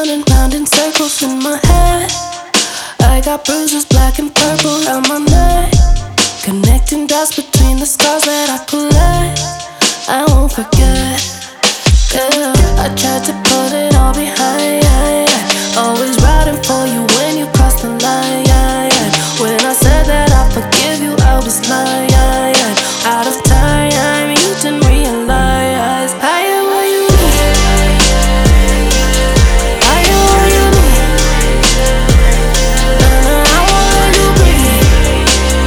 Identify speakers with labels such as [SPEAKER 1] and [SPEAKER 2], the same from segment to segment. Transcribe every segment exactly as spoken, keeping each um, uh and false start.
[SPEAKER 1] running round in circles in my head. I got bruises black and purple around my neck, connecting dots between the scars that I collect. I won't forget, yeah. I tried to put it all behind, always riding for you when you cross the line. When I said that I forgive you, I was lying. Out of time, you didn't realize I am what you need. I am what you need. And I won't let you breathe.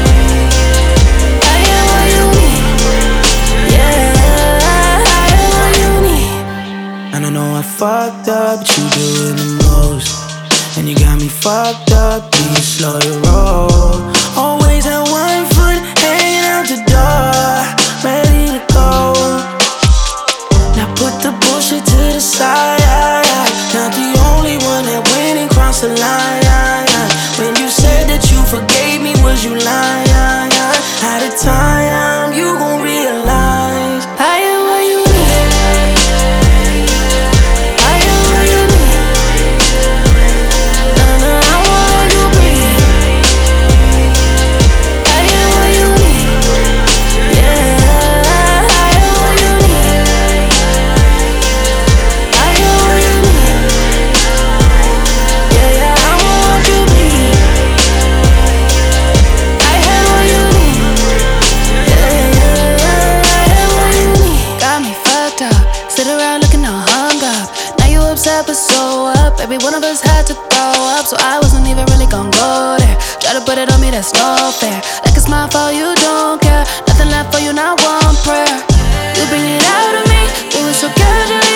[SPEAKER 1] I am what you need. Yeah, I am what you need.
[SPEAKER 2] And I know I fucked up, but you do it the most. And you got me fucked up, being slow to roll. Always had one foot hanging out the door, ready to go. Now put the bullshit to the side. Not the only one that went and crossed the line. When you said that you forgave me, was you lying? At a time, you gon' realize
[SPEAKER 1] I am what you need. I am what you need. And I won't let you breathe. I am what you need. Yeah, I am what you need. I am what you need. Yeah, yeah, I won't let you breathe. I am what you need. Yeah, yeah, I am what you need. Got me fucked up, sit around looking all hung up. Now you upset but so up. Every one of us had to grow up, so I wasn't even really gon' go there. Try to put it on me, that's no fair. Like it's my fault, you don't care. Nothing left for you, not one prayer. You bring it out of me, we were so casual.